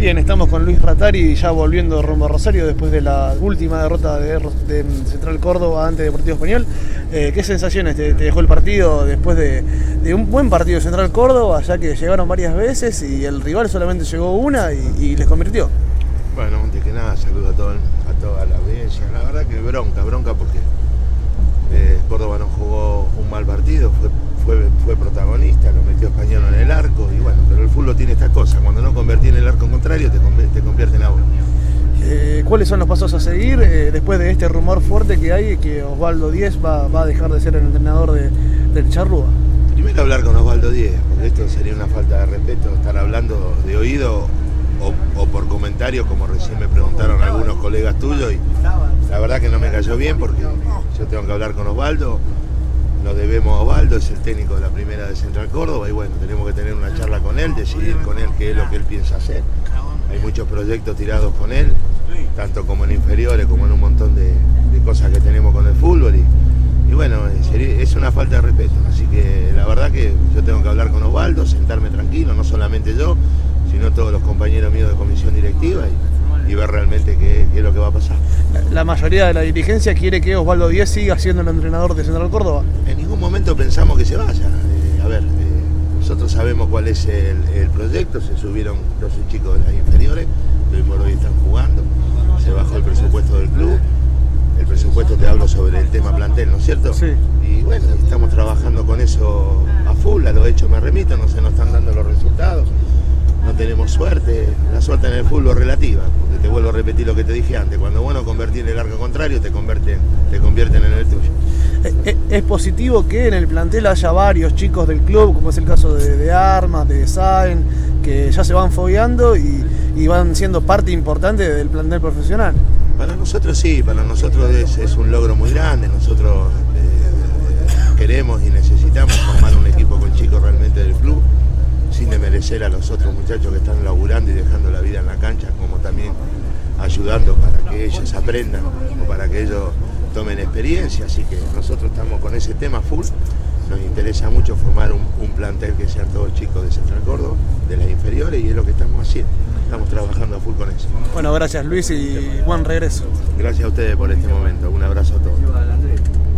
Bien, estamos con Luis Rattari ya volviendo rumbo a Rosario después de la última derrota de Central Córdoba ante Deportivo Español. ¿Qué sensaciones te dejó el partido después de un buen partido de Central Córdoba, ya que llegaron varias veces y el rival solamente llegó una y les convirtió? Bueno, antes que nada, saludo a toda la audiencia. La verdad que bronca porque Córdoba no jugó un mal partido, fue protagonista, lo metió Español en el arco y bueno, pero el fútbol tiene estas cosas, cuando no convertí en el arco contrario te convierte en agua. ¿Cuáles son los pasos a seguir después de este rumor fuerte que hay que Osvaldo Díez va a dejar de ser el entrenador del Charrúa? Primero hablar con Osvaldo Díez, porque esto sería una falta de respeto, estar hablando de oído o por comentarios, como recién me preguntaron algunos colegas tuyos, y la verdad que no me cayó bien porque yo tengo que hablar con Osvaldo, nos debemos a Osvaldo, es el técnico de la primera de Central Córdoba y bueno, tenemos que tener una charla con él, decidir con él qué es lo que él piensa hacer. Hay muchos proyectos tirados con él, tanto como en inferiores como en un montón de cosas que tenemos con el fútbol y bueno, es una falta de respeto, así que la verdad que yo tengo que hablar con Osvaldo, sentarme tranquilo, no solamente yo, sino todos los compañeros míos de comisión directiva y ver realmente qué es lo que va a pasar. La mayoría de la dirigencia quiere que Osvaldo Díez siga siendo el entrenador de Central Córdoba. En ningún momento pensamos que se vaya. Nosotros sabemos cuál es el proyecto, se subieron 12 chicos de las inferiores, que hoy por hoy están jugando, se bajó el presupuesto del club, el presupuesto te hablo sobre el tema plantel, ¿no es cierto? Sí. Y bueno, estamos trabajando con eso a full, a lo hecho me remito, no se nos están dando los resultados. No tenemos suerte, la suerte en el fútbol es relativa, porque te vuelvo a repetir lo que te dije antes, cuando vos no convertís en el arco contrario, te convierten en el tuyo. ¿Es positivo que en el plantel haya varios chicos del club, como es el caso de Armas, de Saen, que ya se van fogueando y van siendo parte importante del plantel profesional? Para nosotros sí, para nosotros es un logro muy grande, nosotros queremos y necesitamos formar un equipo con chicos realmente del club, sin desmerecer a los otros muchachos que están laburando y dejando la vida en la cancha, como también ayudando para que ellos aprendan o para que ellos tomen experiencia, así que nosotros estamos con ese tema full, nos interesa mucho formar un plantel que sean todos chicos de Central Córdoba, de las inferiores, y es lo que estamos haciendo, estamos trabajando a full con eso. Bueno, gracias Luis y buen regreso. Gracias a ustedes por este momento, un abrazo a todos.